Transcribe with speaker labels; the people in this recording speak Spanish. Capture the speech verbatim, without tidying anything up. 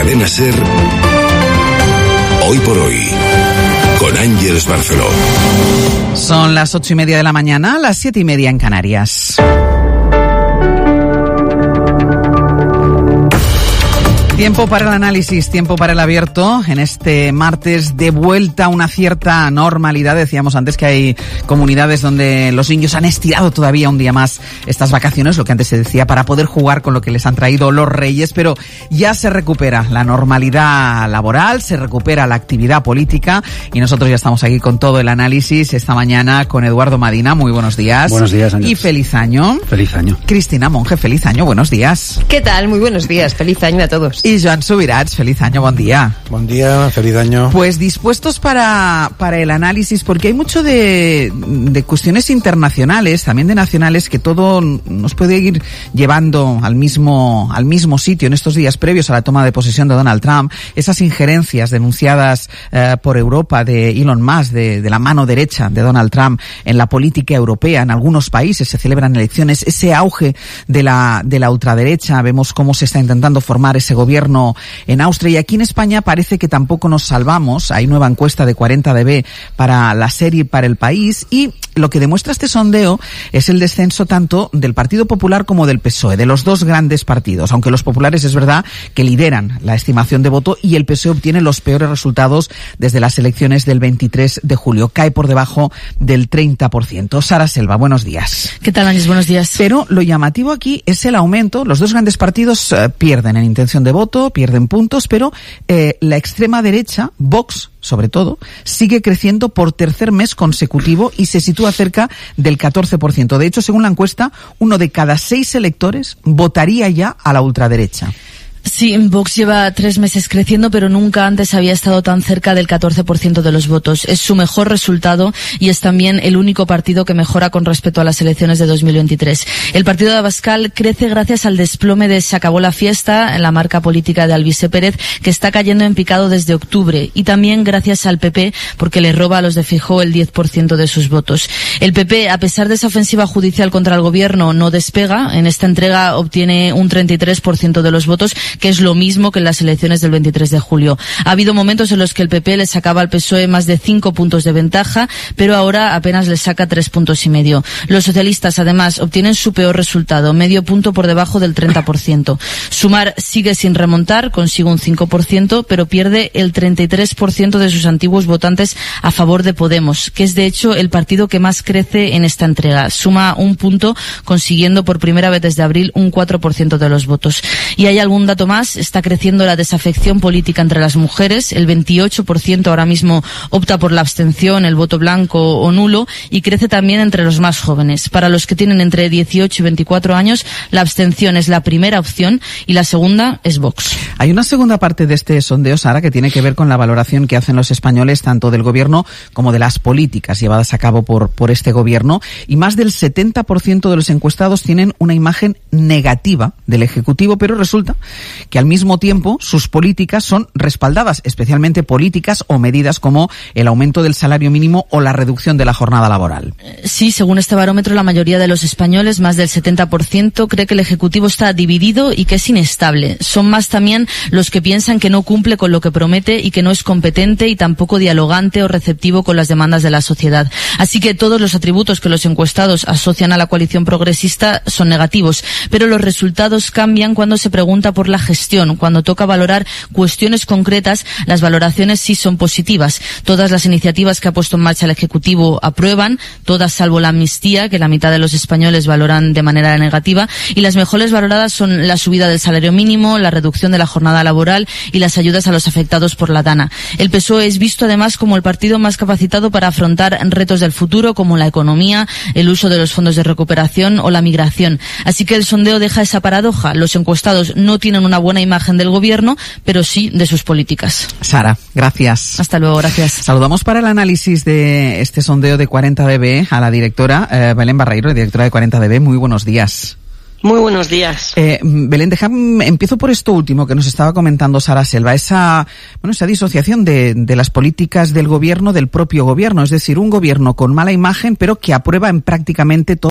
Speaker 1: Cadena SER, Hoy por Hoy, con Ángeles Barceló.
Speaker 2: Son las ocho y media de la mañana, las siete y media en Canarias. Tiempo para el análisis, tiempo para el abierto. En este martes de vuelta a una cierta normalidad. Decíamos antes que hay comunidades donde los niños han estirado todavía un día más estas vacaciones, lo que antes se decía, para poder jugar con lo que les han traído los Reyes. Pero ya se recupera la normalidad laboral, se recupera la actividad política y nosotros ya estamos aquí con todo el análisis esta mañana con Eduardo Madina. Muy buenos días.
Speaker 3: Buenos días, Ángeles.
Speaker 2: Y feliz año.
Speaker 3: Feliz año.
Speaker 2: Cristina Monge, feliz año. Buenos días.
Speaker 4: ¿Qué tal? Muy buenos días. Feliz año a todos.
Speaker 2: Y Joan Subirats, feliz año, buen día.
Speaker 3: Buen día, feliz año.
Speaker 2: Pues dispuestos para, para el análisis, porque hay mucho de, de cuestiones internacionales, también de nacionales, que todo nos puede ir llevando al mismo, al mismo sitio en estos días previos a la toma de posesión de Donald Trump. Esas injerencias denunciadas eh, por Europa de Elon Musk, de, de la mano derecha de Donald Trump en la política europea. En algunos países se celebran elecciones, ese auge de la, de la ultraderecha. Vemos cómo se está intentando formar ese gobierno en Austria, y aquí en España parece que tampoco nos salvamos. Hay nueva encuesta de cuarenta D B para la serie para El País, y lo que demuestra este sondeo es el descenso tanto del Partido Popular como del P S O E, de los dos grandes partidos, aunque los populares es verdad que lideran la estimación de voto y el P S O E obtiene los peores resultados desde las elecciones del veintitrés de julio, cae por debajo del treinta por ciento. Sara Selva, buenos días.
Speaker 5: ¿Qué tal, Ángeles? Buenos días.
Speaker 2: Pero lo llamativo aquí es el aumento. Los dos grandes partidos eh, pierden en intención de voto, pierden puntos, pero eh, la extrema derecha, Vox sobre todo, sigue creciendo por tercer mes consecutivo y se sitúa cerca del catorce por ciento. De hecho, según la encuesta, uno de cada seis electores votaría ya a la ultraderecha.
Speaker 5: Sí, Vox lleva tres meses creciendo, pero nunca antes había estado tan cerca del catorce por ciento de los votos. Es su mejor resultado y es también el único partido que mejora con respecto a las elecciones de dos mil veintitrés. El partido de Abascal crece gracias al desplome de Se acabó la fiesta, en la marca política de Alvise Pérez, que está cayendo en picado desde octubre, y también gracias al P P, porque le roba a los de Feijóo el diez por ciento de sus votos. El P P, a pesar de esa ofensiva judicial contra el gobierno, no despega. En esta entrega obtiene un treinta y tres por ciento de los votos, que es lo mismo que en las elecciones del veintitrés de julio. Ha habido momentos en los que el P P le sacaba al P S O E más de cinco puntos de ventaja, pero ahora apenas le saca tres puntos y medio. Los socialistas, además, obtienen su peor resultado, medio punto por debajo del treinta por ciento. Sumar sigue sin remontar, consigue un cinco por ciento, pero pierde el treinta y tres por ciento de sus antiguos votantes a favor de Podemos, que es de hecho el partido que más crece en esta entrega. Suma un punto, consiguiendo por primera vez desde abril un cuatro por ciento de los votos. Y hay algún dato más. Está creciendo la desafección política entre las mujeres. El veintiocho por ciento ahora mismo opta por la abstención, el voto blanco o nulo, y crece también entre los más jóvenes. Para los que tienen entre dieciocho y veinticuatro años, la abstención es la primera opción y la segunda es Vox.
Speaker 2: Hay una segunda parte de este sondeo, Sara, que tiene que ver con la valoración que hacen los españoles tanto del gobierno como de las políticas llevadas a cabo por, por este gobierno, y más del setenta por ciento de los encuestados tienen una imagen negativa del Ejecutivo, pero resulta que al mismo tiempo sus políticas son respaldadas, especialmente políticas o medidas como el aumento del salario mínimo o la reducción de la jornada laboral.
Speaker 5: Sí, según este barómetro, la mayoría de los españoles, más del setenta por ciento, cree que el Ejecutivo está dividido y que es inestable. Son más también los que piensan que no cumple con lo que promete y que no es competente y tampoco dialogante o receptivo con las demandas de la sociedad. Así que todos los atributos que los encuestados asocian a la coalición progresista son negativos, pero los resultados cambian cuando se pregunta por la gestión. Cuando toca valorar cuestiones concretas, las valoraciones sí son positivas. Todas las iniciativas que ha puesto en marcha el Ejecutivo aprueban, todas salvo la amnistía, que la mitad de los españoles valoran de manera negativa, y las mejores valoradas son la subida del salario mínimo, la reducción de la jornada laboral y las ayudas a los afectados por la DANA. El P S O E es visto además como el partido más capacitado para afrontar retos del futuro, como la economía, el uso de los fondos de recuperación o la migración. Así que el sondeo deja esa paradoja. Los encuestados no tienen una buena imagen del gobierno, pero sí de sus políticas.
Speaker 2: Sara, gracias.
Speaker 5: Hasta luego, gracias.
Speaker 2: Saludamos para el análisis de este sondeo de cuarenta D B a la directora eh, Belén Barreiro, directora de cuarenta D B. Muy buenos días.
Speaker 6: Muy buenos días.
Speaker 2: Eh, Belén, déjame, empiezo por esto último que nos estaba comentando Sara Selva, esa, bueno, esa disociación de, de las políticas del gobierno del propio gobierno, es decir, un gobierno con mala imagen, pero que aprueba en prácticamente todo